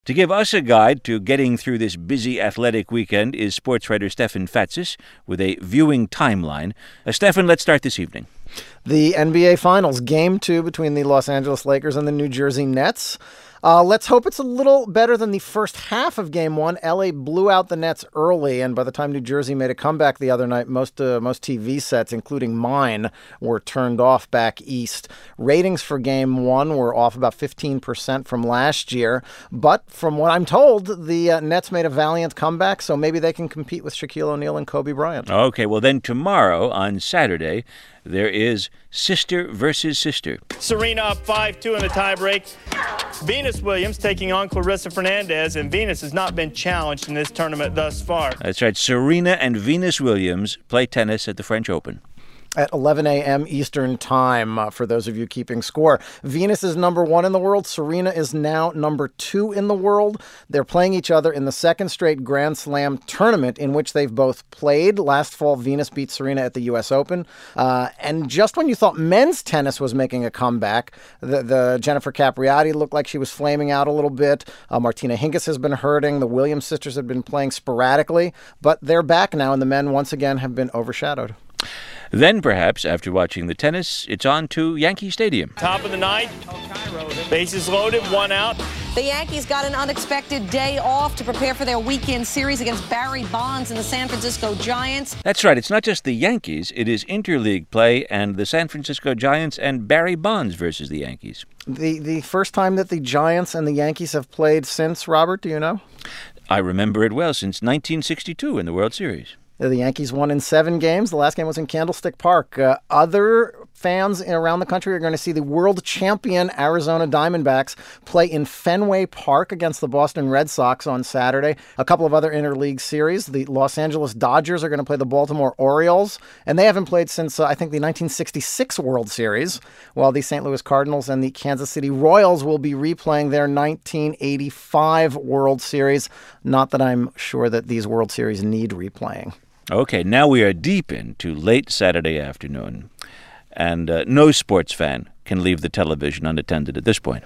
To give us a guide to getting through this busy athletic weekend is sports writer Stefan Fatsis with a viewing timeline. Stefan, let's start this evening. The NBA Finals, Game 2 between the Los Angeles Lakers and the New Jersey Nets. Let's hope it's a little better than the first half of Game 1. LA blew out the Nets early, and by the time New Jersey made a comeback the other night, most TV sets, including mine, were turned off back east. Ratings for Game 1 were off about 15% from last year, but from what I'm told, the Nets made a valiant comeback, so maybe they can compete with Shaquille O'Neal and Kobe Bryant. Okay, well then tomorrow, on Saturday, there is sister versus sister. Serena up 5-2 in the tiebreak. Venus Williams taking on Clarissa Fernandez, and Venus has not been challenged in this tournament thus far. That's right. Serena and Venus Williams play tennis at the French Open. At 11 a.m. Eastern Time, for those of you keeping score. Venus is number 1 in the world. Serena is now number 2 in the world. They're playing each other in the second straight Grand Slam tournament in which they've both played. Last fall, Venus beat Serena at the U.S. Open. And just when you thought men's tennis was making a comeback, the Jennifer Capriati looked like she was flaming out a little bit. Martina Hingis has been hurting. The Williams sisters have been playing sporadically. But they're back now, and the men once again have been overshadowed. Then, perhaps, after watching the tennis, it's on to Yankee Stadium. Top of the ninth, bases loaded, 1 out. The Yankees got an unexpected day off to prepare for their weekend series against Barry Bonds and the San Francisco Giants. That's right. It's not just the Yankees. It is interleague play and the San Francisco Giants and Barry Bonds versus the Yankees. The first time that the Giants and the Yankees have played since, Robert, do you know? I remember it well, since 1962 in the World Series. The Yankees won in 7 games. The last game was in Candlestick Park. Other fans around the country are going to see the world champion Arizona Diamondbacks play in Fenway Park against the Boston Red Sox on Saturday. A couple of other interleague series. The Los Angeles Dodgers are going to play the Baltimore Orioles, and they haven't played since, I think, the 1966 World Series, while the St. Louis Cardinals and the Kansas City Royals will be replaying their 1985 World Series. Not that I'm sure that these World Series need replaying. Okay, now we are deep into late Saturday afternoon, and no sports fan can leave the television unattended at this point.